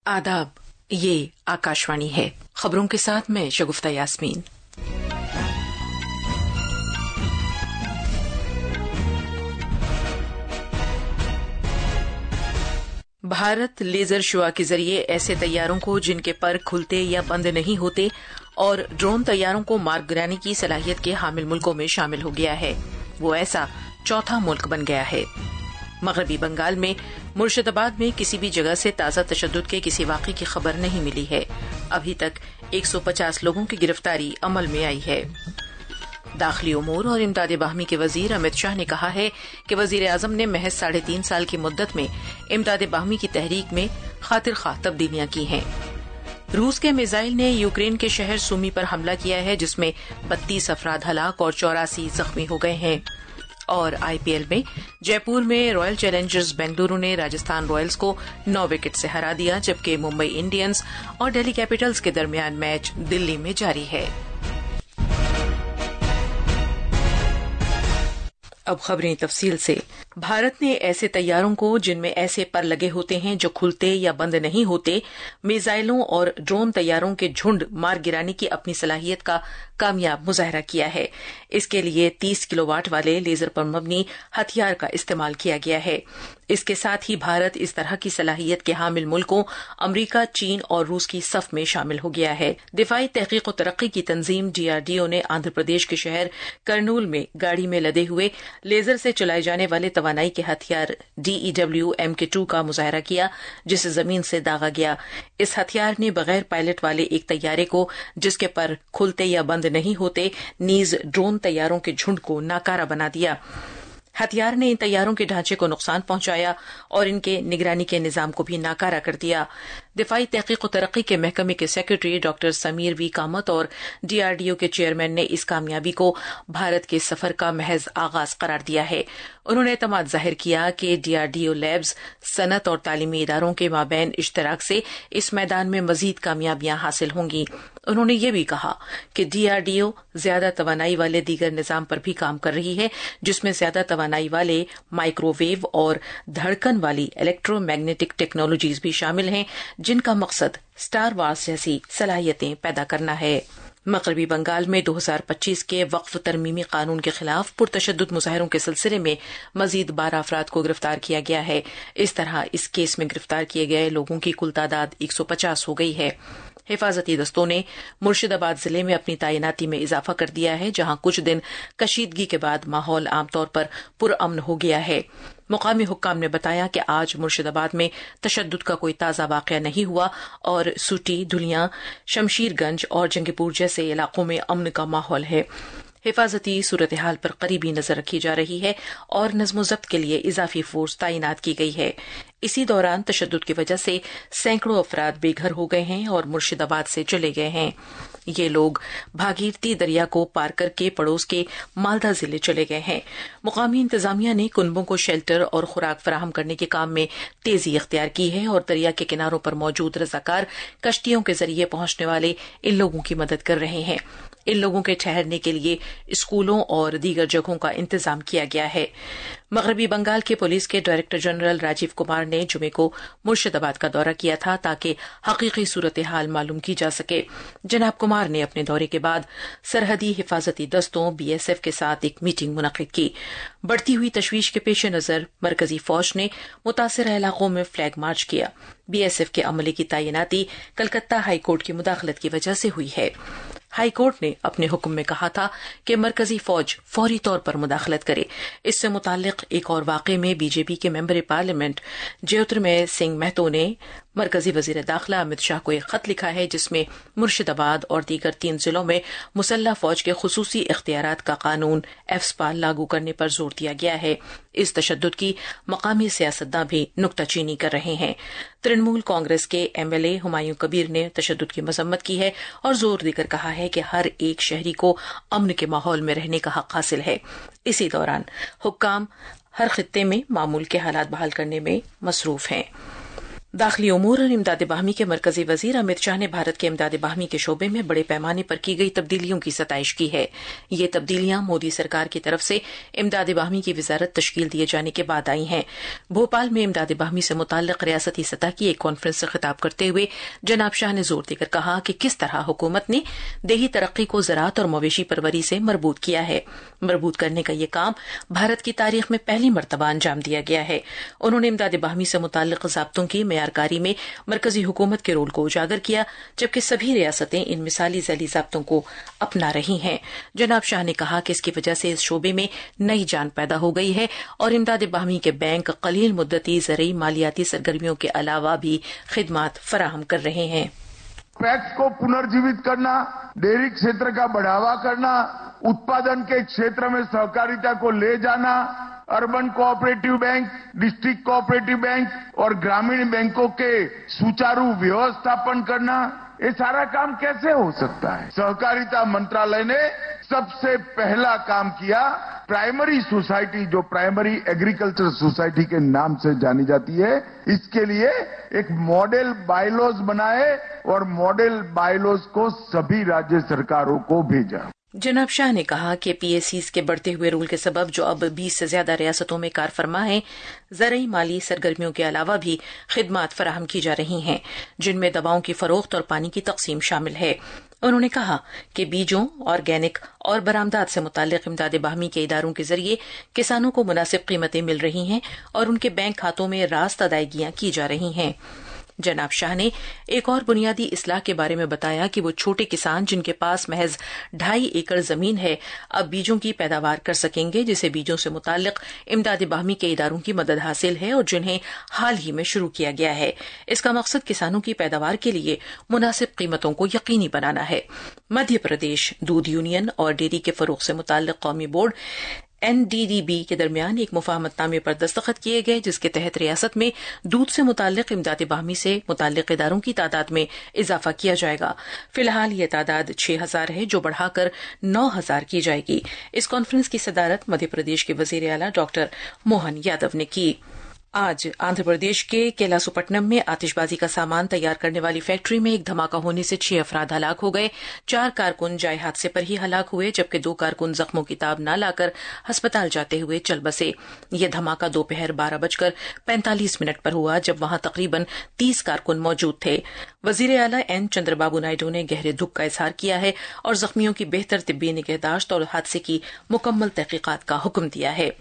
आदाब, ये आकाशवाणी है। खबरों के साथ मैं शगुफ्ता यास्मीन। भारत लेजर शुआ के जरिए ऐसे तैयारों को जिनके पर खुलते या बंद नहीं होते और ड्रोन तैयारों को मार गिराने की सलाहियत के हामिल मुल्कों में शामिल हो गया है। वो ऐसा चौथा मुल्क बन गया है। मगरबी बंगाल में मुर्शिदाबाद में किसी भी जगह से ताजा तशद्दुद के किसी वाक़े की खबर नहीं मिली है। अभी तक 150 लोगों की गिरफ्तारी अमल में आई है। दाखिली उमूर और इमदाद बाहमी के वजीर अमित शाह ने कहा है कि वजीर आजम ने महज 3.5 साल की मुद्दत में इमदाद बाहमी की तहरीक में खातिर खाह तब्दीलियां की हैं। रूस के मिसाइल ने यूक्रेन के शहर सुमी पर हमला किया है, जिसमें 32 अफराद हलाक और 84 जख्मी हो गए हैं। और आईपीएल में जयपुर में रॉयल चैलेंजर्स बेंगलुरु ने राजस्थान रॉयल्स को 9 विकेट से हरा दिया, जबकि मुंबई इंडियंस और दिल्ली कैपिटल्स के दरमियान मैच दिल्ली में जारी है। अब खबरें तफसील से। भारत ने ऐसे तैयारों को जिनमें ऐसे पर लगे होते हैं जो खुलते या बंद नहीं होते, मिसाइलों और ड्रोन तैयारों के झुंड मार गिराने की अपनी सलाहियत का कामयाब मुजाहरा किया है। इसके लिए 30 किलोवाट वाले लेजर पर मबनी हथियार का इस्तेमाल किया गया है। इसके साथ ही भारत इस तरह की सलाहियत के हामिल मुल्कों अमरीका, चीन और रूस की सफ में शामिल हो गया है। दिफाई तहकीक और तरक्की की तंजीम डीआरडीओ ने आंध्र प्रदेश के शहर कर्नूल में गाड़ी में लदे हुए लेजर से चलाए जाने वाले तवानाई के हथियार DEW MK2 का मुजाहरा किया, जिसे जमीन से दागा गया। इस हथियार ने बगैर पायलट वाले एक तैयारे को, जिसके पर खुलते या बंद नहीं होते, नीज ड्रोन तैयारों के झुंड को नाकारा बना दिया। हथियार ने इन तैयारों के ढांचे को नुकसान पहुंचाया और इनके निगरानी के निजाम को भी नाकारा कर दिया। दिफाई तहकीक और तरक्की के महकमे के secretary doctor Sameer V Kamat और डीआरडीओ के चेयरमैन ने इस कामयाबी को भारत के सफर का महज आगाज करार दिया है। उन्होंने एतमाद जाहिर किया कि डीआरडीओ लैब्स, सनत और तालीमी इदारों के माबैन इश्तराक से इस मैदान में मजीद कामयाबियां हासिल होंगी। उन्होंने ये भी कहा कि डीआरडीओ ज्यादा तवानाई वाले दीगर निजाम पर भी काम कर रही है, जिसमें ज्यादा तवानाई वाले माइक्रोवेव और धड़कन वाली इलेक्ट्रोमैग्नेटिक टेक्नोलॉजीज भी शामिल हैं, जिनका मकसद स्टार वार्स जैसी सलाहियतें पैदा करना है। मगरबी बंगाल में 2025 के वक्फ तरमीमी कानून के खिलाफ पुरतशद्दुद मुजाहरों के सिलसिले में मजीद 12 अफराद को गिरफ्तार किया गया है। इस तरह इस केस में गिरफ्तार किए गए लोगों की कुल तादाद 150 हो गई है। हिफाजती दस्तों ने मुर्शिदाबाद जिले में अपनी तैनाती में इजाफा कर दिया है, जहां कुछ दिन कशीदगी के बाद माहौल आमतौर पर पुरअमन हो गया है। मुकामी हुक्काम ने बताया कि आज मुर्शिदाबाद में तशद्दुद का कोई ताज़ा वाक़या नहीं हुआ और सूटी, धुलियां, शमशीरगंज और जंगीपुर जैसे इलाकों में अमन का माहौल है। हिफाजती सूरत हाल पर करीबी नजर रखी जा रही है और नज़्म ज़ब्त के लिए इजाफी फोर्स तैनात की गई है। इसी दौरान तशद्दुद की वजह से सैकड़ों अफराद बेघर हो गए हैं और मुर्शिदाबाद से चले गए हैं। ये लोग भागीरथी दरिया को पार करके पड़ोस के मालदा जिले चले गए हैं। मुकामी इंतजामिया ने कुनबों को शेल्टर और खुराक फराहम करने के काम में तेजी इख्तियार की है और दरिया के किनारों पर मौजूद रजाकार कश्तियों के जरिए पहुंचने वाले इन लोगों की मदद कर रहे हैं। इन लोगों के ठहरने के लिए स्कूलों और दीगर जगहों का इंतजाम किया गया है। मगरबी बंगाल के पुलिस के डायरेक्टर जनरल राजीव कुमार ने जुमे को मुर्शिदाबाद का दौरा किया था ताकि हकीकी सूरत हाल मालूम की जा सके। जनाब कुमार ने अपने दौरे के बाद सरहदी हिफाजती दस्तों BSF के साथ एक मीटिंग मुनक्किद की। बढ़ती हुई तशवीश के पेश नजर मरकजी फौज ने मुतासिर इलाकों में फ्लैग मार्च किया। BSF के अमले की तैनाती कलकत्ता हाईकोर्ट की मुदाखलत की वजह से हुई है। हाईकोर्ट ने अपने हुक्म में कहा था कि मरकजी फौज फौरी तौर पर मुदाखलत करे। इससे मुताल्लिक एक और वाक़े में बीजेपी के मेंबर पार्लियामेंट ज्योतिर्मय सिंह महतो ने मरकजी वजीर दाखिला अमित शाह को एक खत लिखा है, जिसमें मुर्शिदाबाद और दीगर 3 जिलों में मुसल्लह फौज के खुसूसी इख्तियारात का कानून एफस्पा लागू करने पर जोर दिया गया है। इस तशद्दुद की मकामी सियासतदान भी नुक्ताचीनी कर रहे हैं। तृणमूल कांग्रेस के MLA हुमायूं कबीर ने तशद्दुद की मजम्मत की है और जोर देकर कहा है कि हर एक शहरी को अमन के माहौल में रहने का हक हासिल है। इसी दौरान हुक्काम हर खित्ते में मामूल के हालात बहाल करने में मसरूफ हैं। दाखिली उमूर और इमदाद बाहमी के मरकजी वजीर अमित शाह ने भारत के इमदाद बाहमी के शोबे में बड़े पैमाने पर की गई तब्दीलियों की सताइश की है। ये तब्दीलियां मोदी सरकार की तरफ से इमदाद बाहमी की वजारत तश्कील दिए जाने के बाद आई हैं। भोपाल में इमदाद बाहमी से मुताल्लिक रियासती सतह की एक कॉन्फ्रेंस से खिताब करते हुए जनाब शाह ने जोर देकर कहा कि किस तरह हुकूमत ने देही तरक्की को ज़राअत और मवेशी परवरी से मरबूत किया है। मरबूत करने का ये काम भारत की तारीख में पहली मरतबा अंजाम दिया गया है। उन्होंने इमदाद बाहमी से मुताल्लिक ज़ाब्तों की कारी में मरकजी हुकूमत के रोल को उजागर किया, जबकि सभी रियासतें इन मिसाली ज़ैली ज़ाब्तों को अपना रही हैं। जनाब शाह ने कहा कि इसकी वजह से इस शोबे में नई जान पैदा हो गई है और इमदाद बाहमी के बैंक कलील मुद्दती ज़रई मालियाती सरगर्मियों के अलावा भी खिदमात फराहम कर रहे हैं। पैक्स को पुनर्जीवित करना, डेयरी क्षेत्र का बढ़ावा करना, उत्पादन के क्षेत्र में सहकारिता को ले जाना, urban cooperative bank, district cooperative bank और ग्रामीण बैंकों के सुचारू व्यवस्थापन करना, ये सारा काम कैसे हो सकता है? सहकारिता मंत्रालय ने सबसे पहला काम किया, प्राइमरी सोसाइटी, जो प्राइमरी एग्रीकल्चर सोसाइटी के नाम से जानी जाती है, इसके लिए एक मॉडल बायलॉज बनाए और मॉडल बायलॉज को सभी राज्य सरकारों को भेजा। जनाब शाह ने कहा कि पीएसीज के बढ़ते हुए रूल के सबब जो अब 20 से ज्यादा रियासतों में कार फरमा है, ज़रई माली सरगर्मियों के अलावा भी खिदमात फराहम की जा रही हैं, जिनमें दवाओं की फरोख्त और पानी की तकसीम शामिल है। उन्होंने कहा कि बीजों, ऑर्गेनिक और बरामदात से मुताल्लिक इमदाद बाहमी के इदारों के जरिए किसानों को मुनासिब कीमतें मिल रही हैं और उनके बैंक खातों में रास्त अदायगियां की जा रही हैं। जनाब शाह ने एक और बुनियादी इस्लाह के बारे में बताया कि वो छोटे किसान जिनके पास महज 2.5 एकड़ जमीन है, अब बीजों की पैदावार कर सकेंगे, जिसे बीजों से मुताल्लिक इमदाद बाहमी के इदारों की मदद हासिल है और जिन्हें हाल ही में शुरू किया गया है। इसका मकसद किसानों की पैदावार के लिए मुनासिब कीमतों को यकीनी बनाना है। मध्य प्रदेश दूध यूनियन और डेयरी के फरोग से मुताल्लिक कौमी बोर्ड NDDB के दरमियान एक मुफाहमतनामे पर दस्तखत किए गए, जिसके तहत रियासत में दूध से मुताल्लिक इमदाद बाहमी से मुताल्लिक इदारों की तादाद में इजाफा किया जाएगा। फिलहाल ये तादाद 6,000 है, जो बढ़ाकर 9,000 की जाएगी। इस कॉन्फ्रेंस की सदारत मध्य प्रदेश के वजीर आला डॉक्टर मोहन यादव ने की। आज आंध्र प्रदेश के केलासुपट्टनम में आतिशबाजी का सामान तैयार करने वाली फैक्ट्री में एक धमाका होने से 6 अफराद हलाक हो गए। 4 कारकुन जाए हादसे पर ही हलाक हुए, जबकि 2 कारकुन जख्मों की ताब न लाकर अस्पताल जाते हुए चल बसे। यह धमाका दोपहर 12:45 पर हुआ, जब वहां तकरीबन 30 कारकुन मौजूद थे। वजीर आला N चंद्रबाबू नायडू ने गहरे दुख का इजहार किया है और जख्मियों की बेहतर तिब्बी निगहदाश्त और हादसे की मुकम्मल तहकीकात का हुक्म दिया है।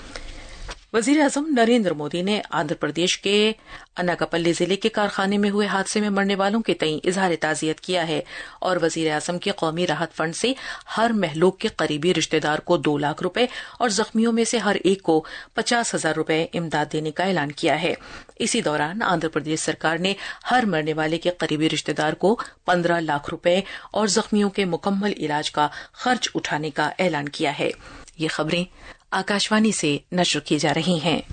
वजीर आजम नरेंद्र मोदी ने आंध्र प्रदेश के अनाकापल्ली जिले के कारखाने में हुए हादसे में मरने वालों के तई इजहार ताजियत किया है और वजीर आजम के कौमी राहत फंड से हर महलूक के करीबी रिश्तेदार को 2 लाख रुपए और जख्मियों में से हर एक को 50,000 रुपए इमदाद देने का ऐलान किया है। इसी दौरान आंध्र प्रदेश सरकार ने हर मरने वाले के करीबी रिश्तेदार को 15 लाख रुपए और जख्मियों के मुकम्मल इलाज का खर्च उठाने का ऐलान किया है। ये खबरें आकाशवाणी से नश्र की जा रही हैं।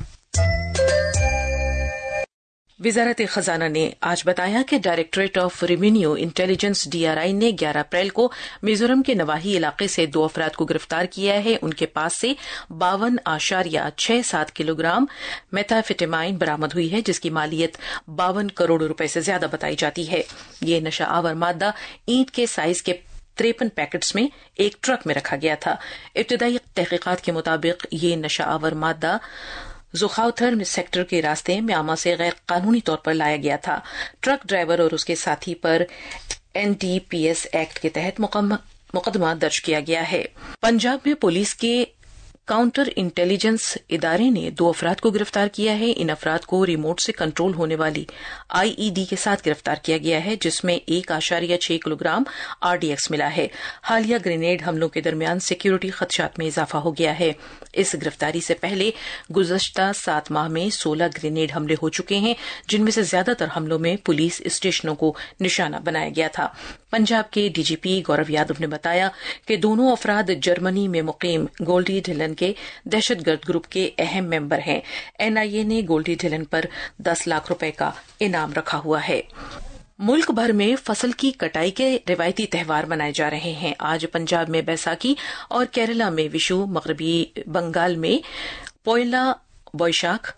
वजारत खजाना ने आज बताया कि directorate of revenue intelligence DRI ने 11 अप्रैल को मिजोरम के नवाही इलाके से 2 अफराद को गिरफ्तार किया है। उनके पास से 52.67 किलोग्राम मेथाफेटामाइन बरामद हुई है, जिसकी मालियत 52 करोड़ रुपए से ज्यादा बताई जाती है। ये नशा आवर मादा ईंट के साइज के 53 पैकेट्स में एक ट्रक में रखा गया था। इब्तदाई तहकीकात के मुताबिक ये नशा आवर मादा जुखाउथर सेक्टर के रास्ते म्यांमा से गैर कानूनी तौर पर लाया गया था। ट्रक ड्राइवर और उसके साथी पर NDPS एक्ट के तहत मुकदमा दर्ज किया गया है। पंजाब में पुलिस के काउंटर इंटेलिजेंस इदारे ने 2 अफराद को गिरफ्तार किया है। इन अफराद को रिमोट से कंट्रोल होने वाली IED के साथ गिरफ्तार किया गया है, जिसमें 1.6 किलोग्राम RDX मिला है। हालिया ग्रेनेड हमलों के दरमियान सिक्योरिटी खदशात में इजाफा हो गया है। इस गिरफ्तारी से पहले गुज़श्ता 7 माह में 16 ग्रेनेड हमले हो चुके हैं, जिनमें से ज्यादातर हमलों में पुलिस स्टेशनों को निशाना बनाया गया था। पंजाब के DGP गौरव यादव ने बताया कि दोनों अफराद जर्मनी में मुकीम गोल्डी ढिलन के दहशतगर्द ग्रुप के अहम मेंबर हैं। NIA ने गोल्डी ढिलन पर 10 लाख रुपए का इनाम रखा हुआ है। मुल्क भर में फसल की कटाई के रिवायती त्यौहार मनाए जा रहे हैं। आज पंजाब में बैसाखी और केरला में विशु, मगरबी बंगाल में पोयला बोईशाख,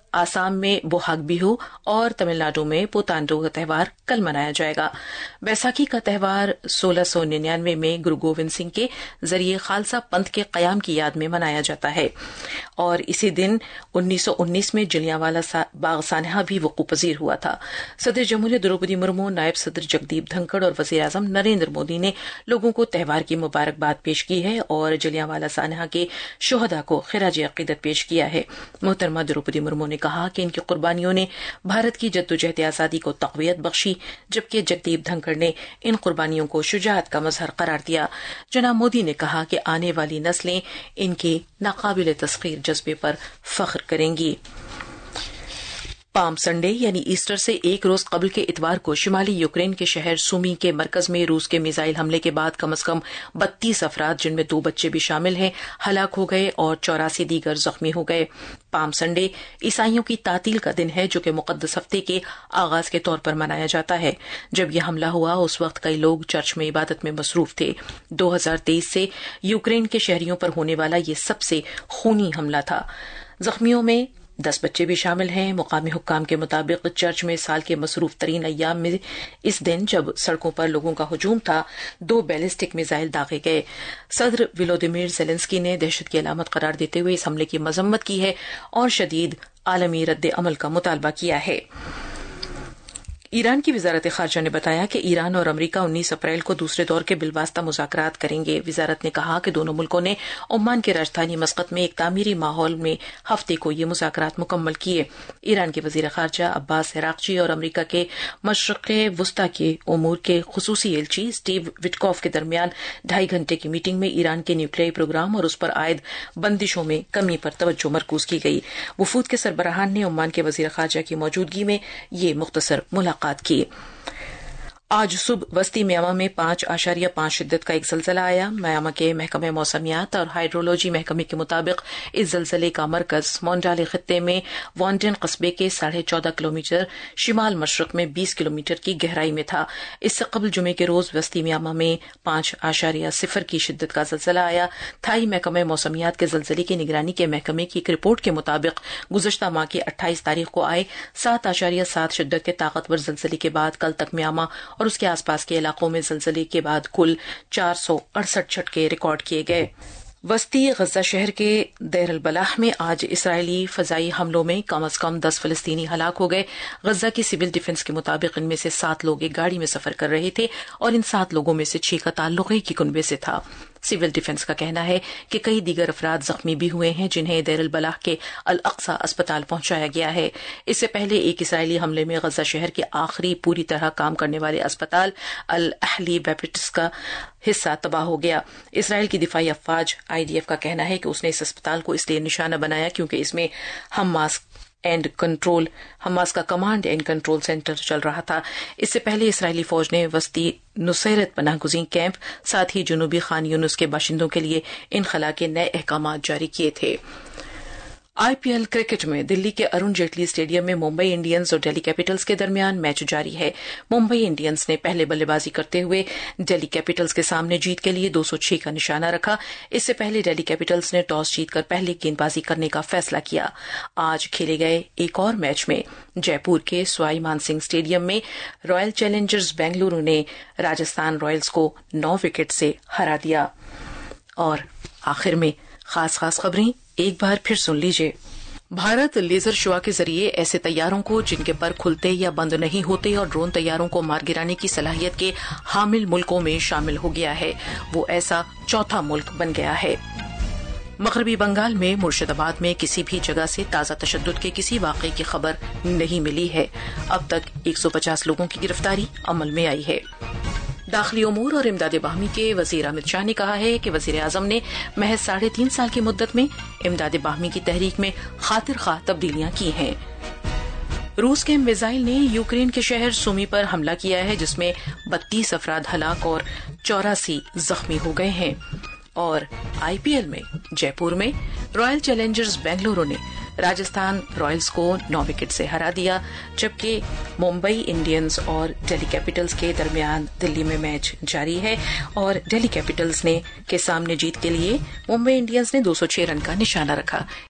आसाम में बोहाग बिहू और तमिलनाडु में पुतांडू का त्यौहार कल मनाया जाएगा। बैसाखी का त्यौहार 1699 में गुरु गोविंद सिंह के जरिए खालसा पंथ के कयाम की याद में मनाया जाता है और इसी दिन 1919 में जलियांवाला बाग सानहा भी वकूफ पजीर हुआ था। सदर जमहूरियत द्रौपदी मुर्मू, नायब सदर जगदीप धनखड़ और वजीर आजम नरेंद्र मोदी ने लोगों को त्यौहार की मुबारकबाद पेश की है और जलियांवाला सानहा के शुहदा को खिराज अकीदत पेश किया है। मोहतरमा द्रौपदी मुर्मू ने कहा कि इनकी कुर्बानियों ने भारत की जद्दोजहद आजादी को तक़वियत बख्शी, जबकि जगदीप धनखड़ ने इन कुर्बानियों को शुजाअत का मजहर करार दिया। जनाब मोदी ने कहा कि आने वाली नस्लें इनके नाकाबिल तस्खीर जज्बे पर फख्र करेंगी। पाम संडे यानी ईस्टर से एक रोज कबल के इतवार को शिमाली यूक्रेन के शहर सुमी के मरकज में रूस के मिसाइल हमले के बाद कम से कम 32 अफराद, जिनमें 2 बच्चे भी शामिल हैं, हलाक हो गए और 84 दीगर जख्मी हो गए। पाम संडे ईसाइयों की तातील का दिन है, जो कि मुकद्दस हफ्ते के आगाज के तौर पर मनाया जाता है। जब यह हमला हुआ उस वक्त कई लोग चर्च में इबादत में मसरूफ थे। 2023 से यूक्रेन के शहरियों पर होने वाला ये सबसे खूनी हमला था। जख्मियों में 10 बच्चे भी शामिल हैं। मुकामी हुक्काम के मुताबिक चर्च में साल के मसरूफ तरीन अय्याम में इस दिन, जब सड़कों पर लोगों का हुजूम था, 2 बैलिस्टिक मिसाइल दागे गए। सदर वोलोदिमीर ज़ेलेंस्की ने दहशत की अलामत करार देते हुए इस हमले की मजम्मत की है और शदीद आलमी रद्द अमल का मुतालबा किया है। ईरान की वजारत खारजा ने बताया कि ईरान और अमरीका 19 अप्रैल को दूसरे दौर के बिलवास्ता मुज़ाकरात करेंगे। वजारत ने कहा कि दोनों मुल्कों ने ओमान की राजधानी मस्कत में एक तामीरी माहौल में हफ्ते को ये मुज़ाकरात मुकम्मल किए। ईरान के वजीर खारजा अब्बास इराक्ची और अमरीका के मशरक़ वस्ता के उमूर के खुसूसी एलची स्टीव विटकॉफ के दरमियान 2.5 घंटे की मीटिंग में ईरान के न्यूक्लियरी प्रोग्राम और उस पर आयद बंदिशों में कमी पर तवज्जो मरकूज की गई। वफूद के सरबराहान ने ओमान के वजीर खारजा की मौजूदगी में ये मुख्तसर मुलाकात की। आज सुबह वस्ती म्यांमा में 5.5 शिद्दत का एक ज़लज़ला आया। म्यांमा के महकमे मौसमियात और हाइड्रोलॉजी महकमे के मुताबिक इस ज़लज़ले का मरकज मोंडाले खित्ते में वॉन्डेन कस्बे के 14.5 किलोमीटर शिमाल मशरक में 20 किलोमीटर की गहराई में था। इससे कबल जुमे के रोज वस्ती म्यांमा में 5.0 की शिद्दत का ज़लज़ला आया। थाई महकमे मौसमियात के ज़लज़ले की निगरानी के महकमे की एक रिपोर्ट के मुताबिक गुज़श्ता माह की 28 तारीख को आए 7.7 शिद्दत के ताकतवर ज़लज़ले के बाद कल तक म्यांमा और उसके आसपास के इलाकों में ज़लज़ले के बाद कुल 468 झटके रिकॉर्ड किए गए। वस्ती गजा शहर के देर अल बलाह में आज इसराइली फजाई हमलों में कम से कम 10 फलस्तीनी हलाक हो गए। गजा की सिविल डिफेंस के मुताबिक इनमें से 7 लोग एक गाड़ी में सफर कर रहे थे और इन 7 लोगों में से 6 का ताल्लुक एक ही कुनबे से था। सिविल डिफेंस का कहना है कि कई दीगर अफराद जख्मी भी हुए हैं, जिन्हें देर अल बलाह के अल अक्सा अस्पताल पहुंचाया गया है। इससे पहले एक इसराइली हमले में गजा शहर के आखिरी पूरी तरह काम करने वाले अस्पताल अल अहली बैपिटिस का हिस्सा तबाह हो गया। इसराइल की दिफाई अफवाज IDF का कहना है कि उसने इस अस्पताल को इसलिए निशाना बनाया क्योंकि इसमें हमास का कमांड एंड कंट्रोल सेंटर चल रहा था। इससे पहले इसराइली फौज ने वस्ती नुसैरत पनाहगुज़ीन कैंप, साथ ही जुनूबी खान यूनुस के बाशिंदों के लिए इनखला के नए अहकाम जारी किए थे। IPL क्रिकेट में दिल्ली के अरुण जेटली स्टेडियम में मुंबई इंडियंस और दिल्ली कैपिटल्स के दरमियान मैच जारी है। मुंबई इंडियंस ने पहले बल्लेबाजी करते हुए दिल्ली कैपिटल्स के सामने जीत के लिए 206 का निशाना रखा। इससे पहले दिल्ली कैपिटल्स ने टॉस जीतकर पहले गेंदबाजी करने का फैसला किया। आज खेले गए एक और मैच में जयपुर के सवाई मानसिंह स्टेडियम में रॉयल चैलेंजर्स बेंगलुरु ने राजस्थान रॉयल्स को 9 विकेट से हरा दिया। और आखिर में खास खबरें एक बार फिर सुन लीजिए। भारत लेजर शुआ के जरिए ऐसे तैयारों को जिनके पर खुलते या बंद नहीं होते और ड्रोन तैयारों को मार गिराने की सलाहियत के हामिल मुल्कों में शामिल हो गया है। वो ऐसा चौथा मुल्क बन गया है। मगरबी बंगाल में मुर्शिदाबाद में किसी भी जगह से ताज़ा तशद्दुद के किसी वाक़े की खबर नहीं मिली है। अब तक 150 लोगों की गिरफ्तारी अमल में आई है। दाखिली उमूर और इमदाद बाहमी के वजीर अमित शाह ने कहा है कि वजीर आजम ने महज 3.5 साल की मुद्दत में इमदाद बाहमी की तहरीक में खातिर खाह तब्दीलियां की हैं। रूस के मिसाइल ने यूक्रेन के शहर सुमी पर हमला किया है, जिसमें 32 अफराद हलाक और 84 जख्मी हो गए हैं। और IPL में जयपुर में रॉयल चैलेंजर्स बेंगलुरु ने राजस्थान रॉयल्स को 9 विकेट से हरा दिया, जबकि मुंबई इंडियंस और दिल्ली कैपिटल्स के दरमियान दिल्ली में मैच जारी है और दिल्ली कैपिटल्स ने के सामने जीत के लिए मुंबई इंडियंस ने 206 रन का निशाना रखा।